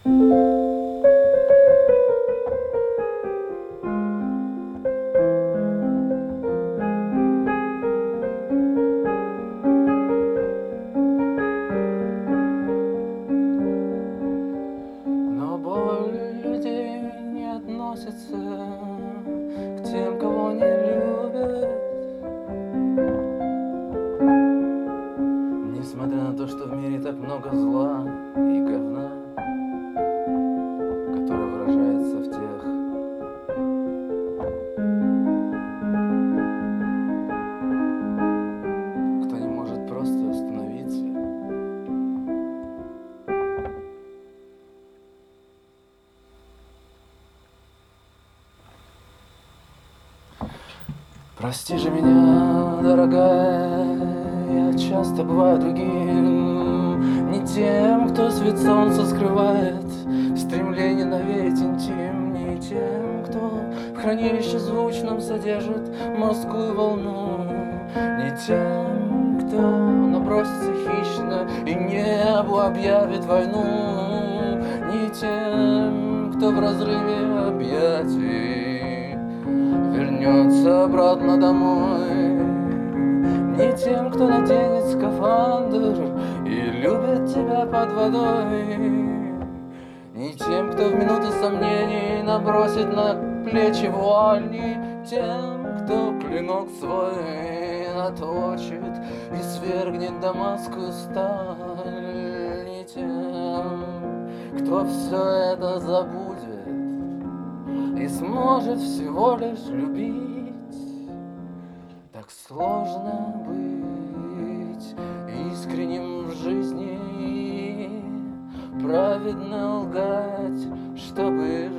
Но боль людей не относится к тем, кого не любят. Несмотря на то, что в мире так много зла и говна, которое выражается в тех, кто не может просто остановиться. Прости же меня, дорогая, я часто бываю другим, не тем, кто свет солнца скрывает, стремление навеять интим, не тем, кто в хранилище звучном содержит морскую волну, не тем, кто набросится хищно и небу объявит войну, не тем, кто в разрыве объятий вернется обратно домой, не тем, кто наденет скафандр и любит тебя под водой, не тем, кто в минуты сомнений набросит на плечи вуаль, не тем, кто клинок свой наточит и свергнет дамасскую сталь, не тем, кто все это забудет и сможет всего лишь любить. Так сложно быть искренним в жизни, праведно лгать, чтобы